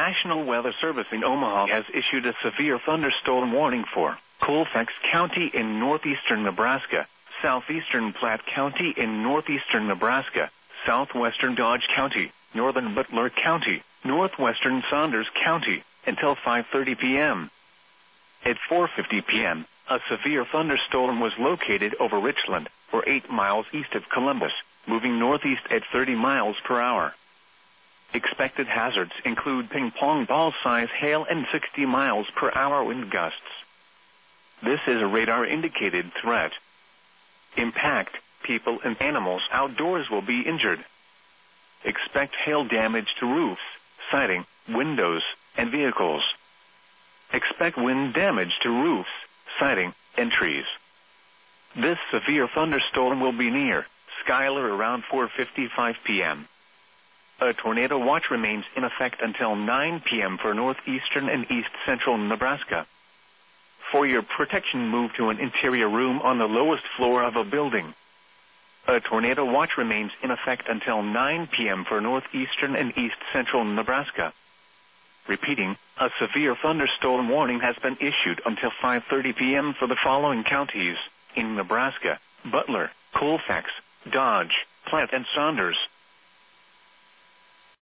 National Weather Service in Omaha has issued a severe thunderstorm warning for Colfax County in northeastern Nebraska, southeastern Platte County in northeastern Nebraska, southwestern Dodge County, northern Butler County, northwestern Saunders County, until 5:30 p.m. At 4:50 p.m., a severe thunderstorm was located over Richland, or 8 miles east of Columbus, moving northeast at 30 miles per hour. Expected hazards include ping-pong ball-size hail and 60 miles per hour wind gusts. This is a radar-indicated threat. Impact, people and animals outdoors will be injured. Expect hail damage to roofs, siding, windows, and vehicles. Expect wind damage to roofs, siding, and trees. This severe thunderstorm will be near Schuyler around 4:55 p.m. A tornado watch remains in effect until 9 p.m. for northeastern and east-central Nebraska. For your protection, move to an interior room on the lowest floor of a building. A tornado watch remains in effect until 9 p.m. for northeastern and east-central Nebraska. Repeating, a severe thunderstorm warning has been issued until 5:30 p.m. for the following counties in Nebraska: Butler, Colfax, Dodge, Platte, and Saunders.